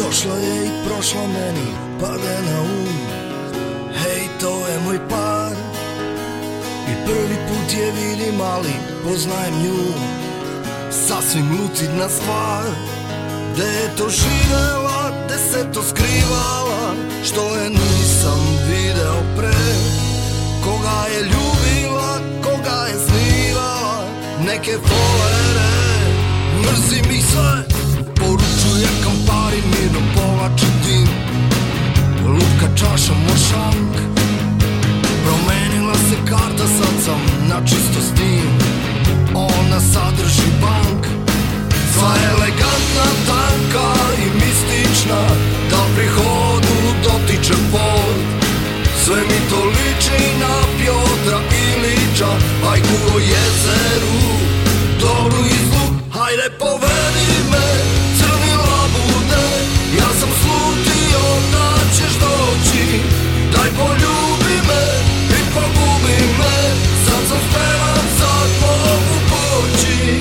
Došla je i prošla meni, pade na um. Hej, to je moj par. I prvi put je vidim, ali poznajem nju. Sasvim lucidna stvar. Gde je to živela, gde se to skrivala, što je nisam video pre. Koga je ljubila, koga je snivala, neke folere. Mrzim ih sve, poručuje Campari, mirno povlači dim. Lupka čaša mošank, promenila se karta, sad sam na čisto s tim. Ona sadrži bank, sva elegantna, tanka i mistična, da pri hodu dotiče pod. Sve mi to liči na Pjotra Ilića, bajku o jezeru, dobru i zlu. Hajde povedi me, crni labude, ja sam slutio da ćeš doći. Daj poljubi me i pogubi me, sad sam spreman, sad mogu poći.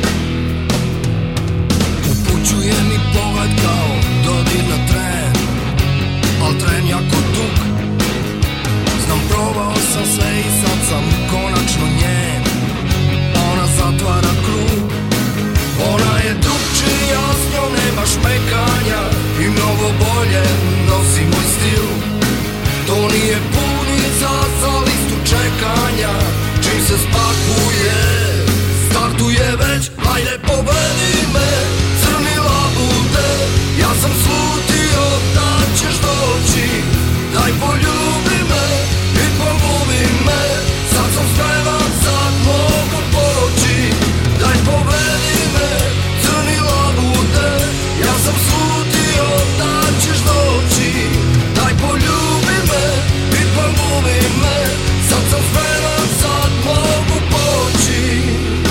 Upućuje mi pogled kao dodir na tren, al tren jako dug. Znam, probao sam sve i sad sam konačno njen. Ona zatvara krug, ona je drugčija, s njom nema šmekanja i mnogo bolje nosi moj stil. To nije puni za listu čekanja, čim se spakuje, startuje već. Hajde povedi me, crni labude, ja sam slutio da ćeš doći. Daj poljubi me i pogubi me, sad sam spreman, sad mogu poći. Daj povedi me, crni labude, ja sam slutio da ćeš doći. Daj poljubi me i pogubi me, sad sam spreman, sad mogu poći.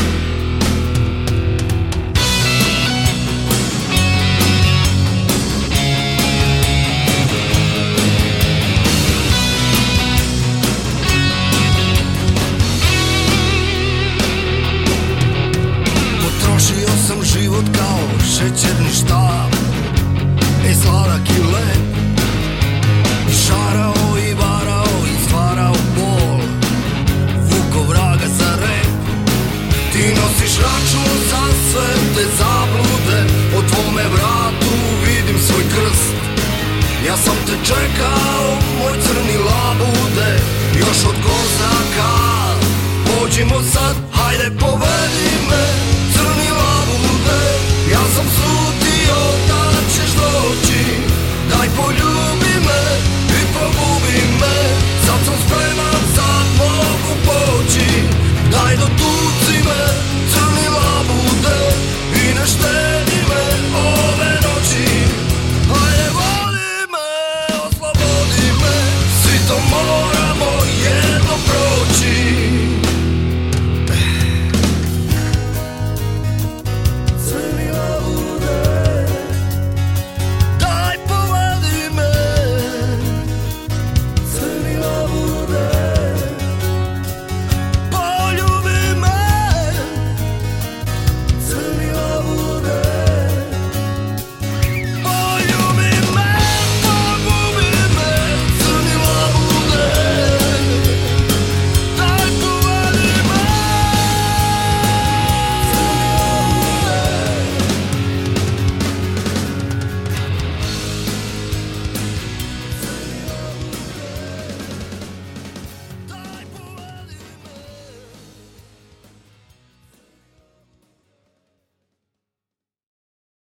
Potrošio sam život kao šećerni štab, sladak i lep, i šarao i varao i stvarao bol, vuko vraga za rep. Ti nosiš račun za sve te zablude, po tvome vratu vidim svoj krst. Ja sam te čekao, moj crni labude, još od Kozaka. Pođimo sad, hajde povedi me,